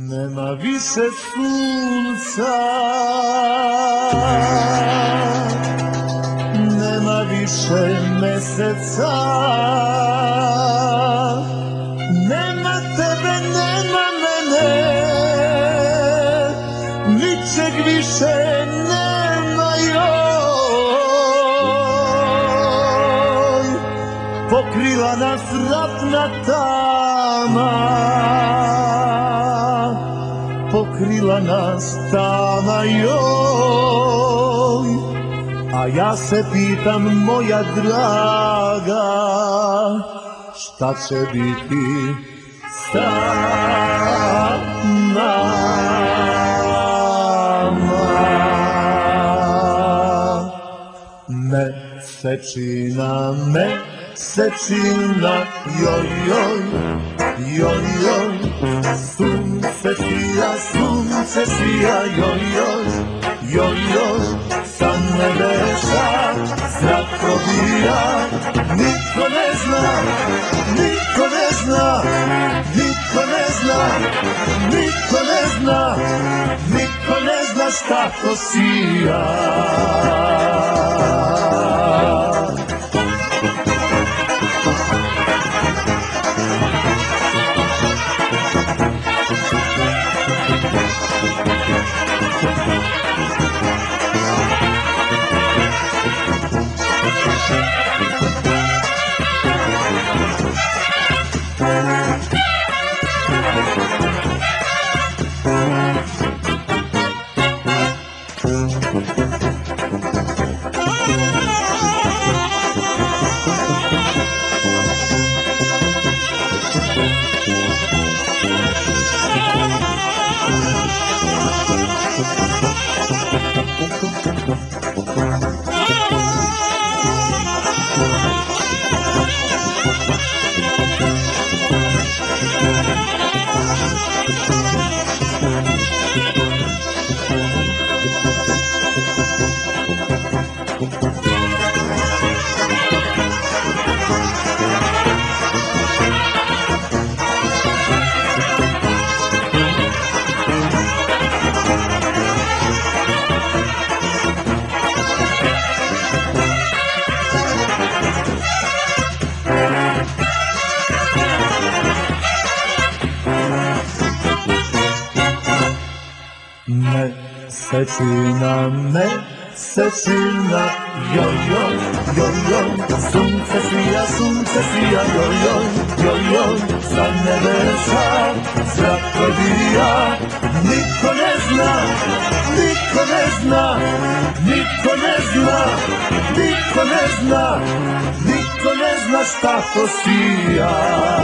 Nema više sunca, nema više meseca, nema tebe, nema mene, ničeg više nema, joj. Pokrila nas ratna tama, pokrila nas tama, joj. A ja se pitam, moja draga, šta će biti sa nama? Mesečina, mesečina, joj, joj, joj, joj. Sunce sija, joj, joj, joj, joj. Sa nebesa zrak probija, niko ne zna, niko ne zna, niko ne zna, niko ne zna, niko ne zna šta to sija. Mesečina, mesečina, joj, joj, joj, joj. Sunce sija, joj, joj, joj, joj. Sa nebesa zrak probija, niko ne zna, niko ne zna, niko ne zna, niko ne zna, niko ne zna šta to sija.